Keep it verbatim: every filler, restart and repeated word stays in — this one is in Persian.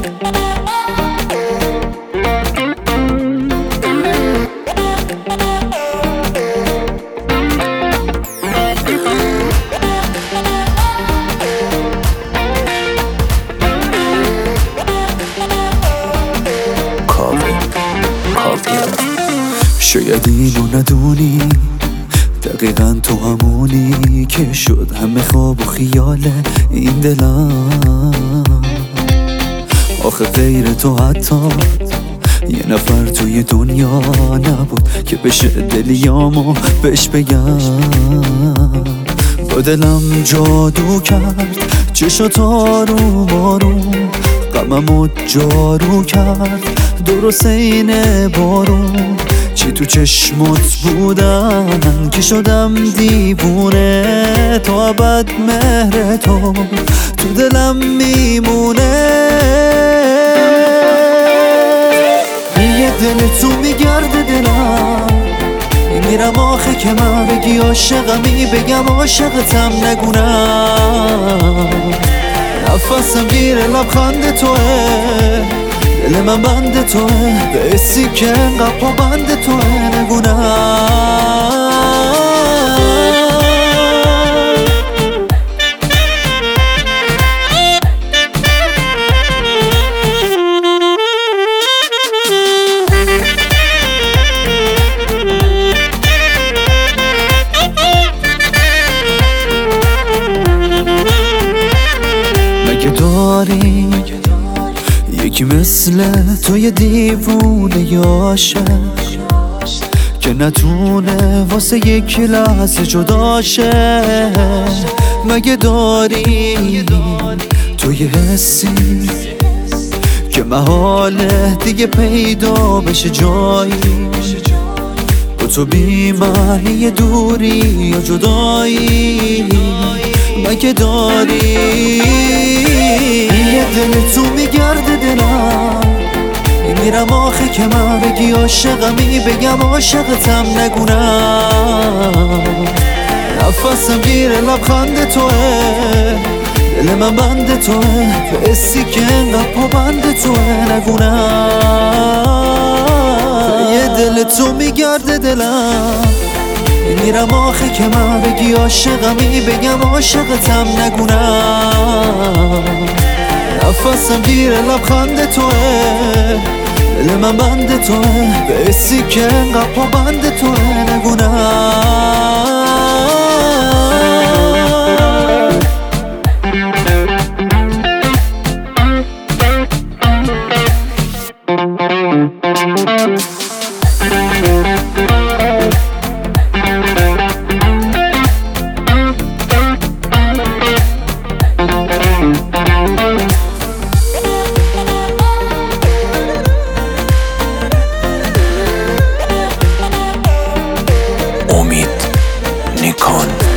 شاید اینو ندونی دقیقا تو همونی که شد همه خواب و خیال این دلم. آخه غیر تو حتی یه نفر توی دنیا نبود که بشه دلیامو بهش بگم. با دلم جادو کرد چشات آروم آروم، غممو جارو کرد درست اینه بارون. چی تو چشمت بودن که شدم دیوونه، تا ابد مهر تو تو دلم میمونه. یه دل تو میگرده دلم، میرم آخه که من بگی عاشقمی بگم عاشقتم نگونم. نفسم گیره لبخند توه، دل من بند توه، به اسی که انقدر پا بند توه نگونم. مگه داری یکی مثل توی دیوونه یاشه که نتونه واسه یک لحظه جداشه؟ مگه داری توی حسی که محاله دیگه پیدا بشه جایی؟ با تو بی معنی دوری یا جدایی؟ مگه داری یه دل تو میگرده دلم، میرم آخه که من بگی عاشقمی بگم عاشقتم نگونم. نفسم گیره لبخند توه، دل من بند توه، به اسی که انقدر پا بند توه نگونم. یه دل تو میگرده دلم، میرم آخه که من بگی عاشقمی بگم عاشقتم نگونم. نفسم گیره لبخند توه، دل من بند توه، به اسی که انقدر پا بند توه نگونم. امید نیکان.